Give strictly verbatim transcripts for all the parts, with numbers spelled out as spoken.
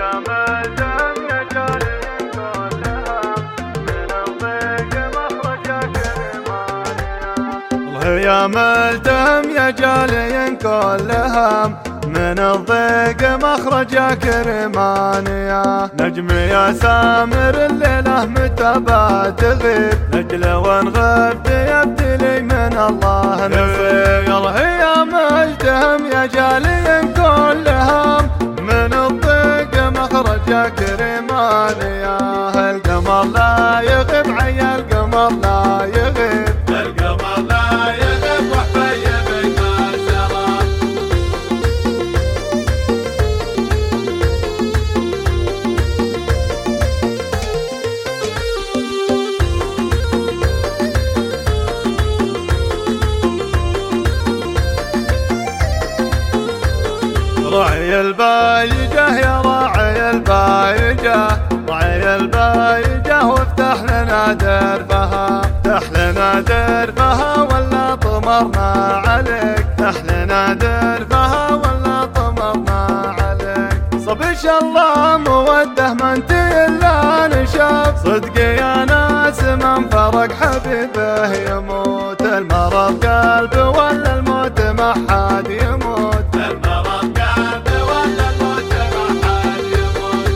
يا ملتهم يا جالي كل هم من الضيق مخرج كرمانيا. نجم يا سامر الليلة متى بتغيب نجل ونغب يبتلي من الله نصيب. يا ملتهم يا جالي كل هم من الضيق مخرج كرمانيا. القمر لا يغيب عيا القمر لا يغيب القمر لا يغيب وحبي بك السلام. راعي البايجة يا راعي البايجة راعي البايجة وافتح لنا دربها افتح لنا دربها ولا طمرنا عليك افتح لنا دربها ولا طمرنا عليك. صبش الله موده ما انت الا نشاف صدق يا ناس من فرق حبيبه يموت. المرض قلب ولا الموت ما حد يموت المرض قلب ولا الموت ما حد يموت.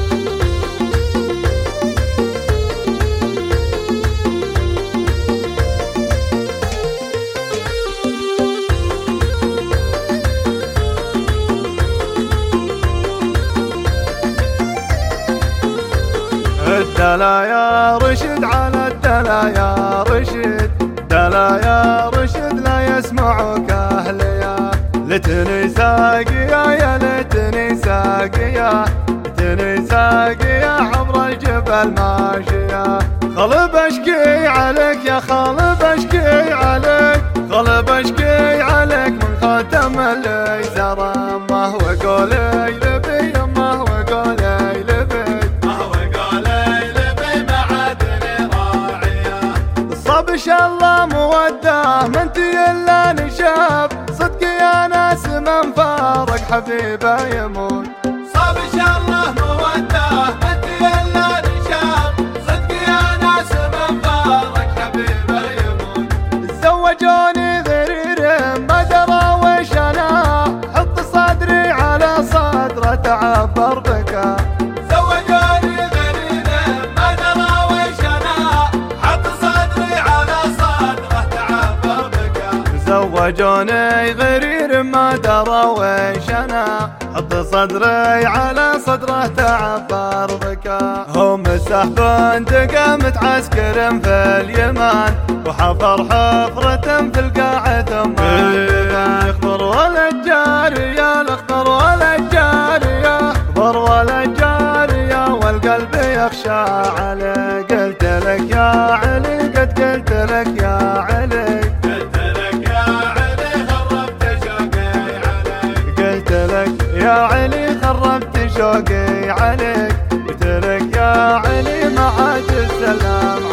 الدلا يا رشد على الدلا يا رشد دلا يا رشد لا يسمعك اهليا. لتني ساقيا يا لتني ساقيا لتني ساقيا عبر الجبل ماشيا. خلب اشكي عليك يا خلب اشكي عليك خلب اشكي عليك من خاتم اللي زرى. ما هو قولي لبي ما هو قولي لبي صبش الله موده ما انت الا نشاف صدق يا ناس من فارق حبيبه يموت. صبش الله موده ما انت الا نشاف صدق يا ناس من فارق حبيبه يموت. زوجوني غرير ما درى وش انا حط صدري على صدره تعبر بكى. زوجوني غرير ما درى ويش انا حط صدري على صدره تعبر بكى. هم سحب دقمت عسكر في اليمن وحفر حفرة في القاع ثم اخبر ولا الجارية الاخبر ولا الجارية اخبر ولا الجارية والقلب يخشى عليه. قلت لك يا علي قد قلت لك يا علي يا علي خربت شوقي عليك قلت لك يا علي ما عاد السلام.